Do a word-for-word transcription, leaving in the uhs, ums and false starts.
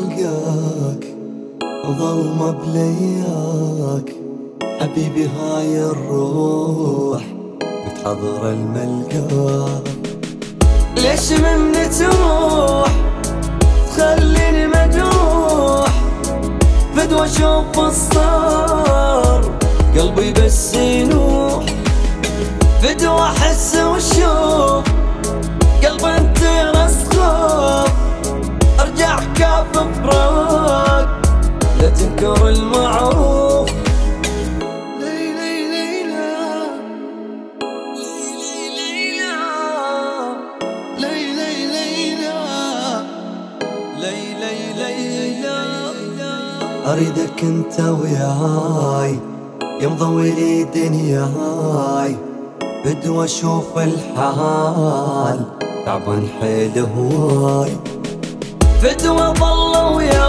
القاك ظلمة بلياك حبيبي هاي الروح بتحضر الملقاك. ليش مني تروح تخليني مجروح فدوى اشوف الصار قلبي بس ينوح فدوى احس وشوف قلبي انت رسخوف ارجع كاف فراق لا تنكر المعروف. ليلي ليلى ليلي ليلى ليلي ليلى اريدك انت وياي يا مضوي لي دنياي بدو اشوف الحال تعبان حيل هواي فدوى ظل وياي